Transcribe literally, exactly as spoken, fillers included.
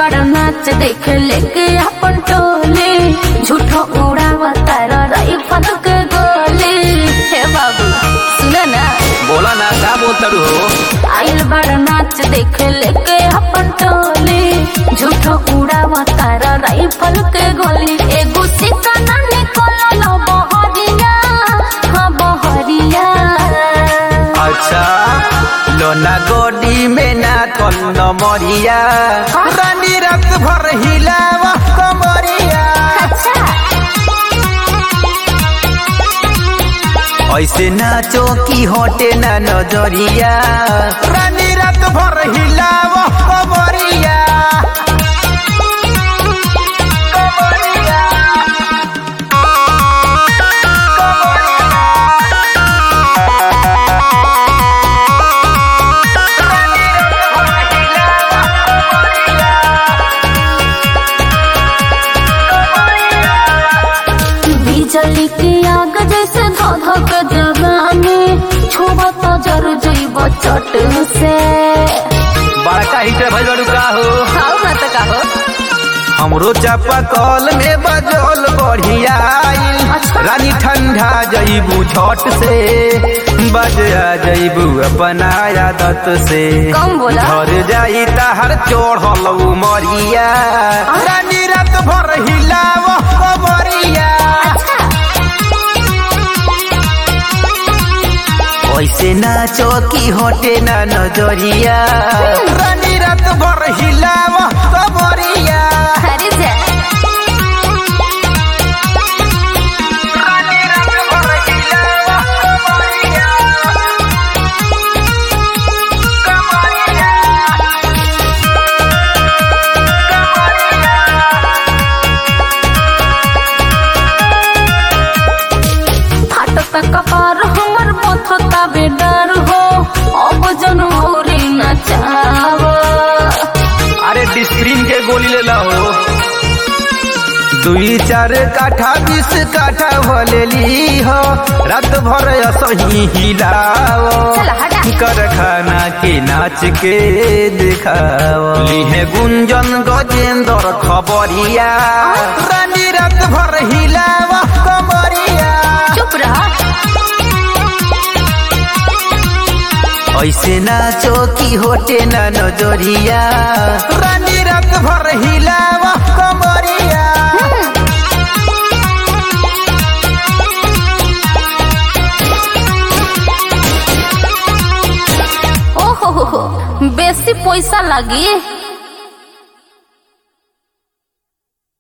बड़ा नाच देख लेके अपन टोले झूठो उड़ावता राइफल के गोले। हे बाबू सुना ना, बोला ना, क्या बोलता हो? आइल बड़ा नाच देख लेके अपन टोले झूठो उड़ावता राइफल के गोले। एगो सिक्का ना निकलल बहरिया, हाँ बहरिया। अच्छा लोना गोडी में ना कल नमरिया, रानी रात भर हिलावा कमरिया। ऐसे नाचो की होटे ना नजरिया, रानी रात भर हिलावा कमरिया। बिजली की आग जैसे धधक जवानी, छुआ तो जर जइब चट से। बड़का हिटर भाई बड़ू का हो? खाओ ना तो का हो? हमरो चापा कल में बजल बढ़िया आइल। अच्छा। रानी ठंडा जइबू झट से, बजा जइबू अपना आदत से। कम बोला। घर जाई ताहर चढ़ल उमरिया, रानी रात भर हिलाव कमरिया। ऐसे नाचो की होटे ना नजरिया, रानी रात भर हिलाव कमरिया। अरे जा रानी रात भर हिलाव कमरिया, कमरिया, फाटता कपार हमर मथता बेडर हो, अब जनवरी नचाव। अरे डिस्प्रिन के गोली ले ला हो। दुई चार काठा बीस काठा भलेली हो, रात भर असही हिलाओ। चला हटा। कर खाना के नाच के दिखाओ। लिहे गुंजन गजेंद्र खबरिया, रानी रात भर हिलावा कमरिया। चुप रहा। ऐसे नाचो की होटे ना नजरिया, रानी रात भर हिलावा कमरिया। ओहो हो हो, बेसी पैसा लगी।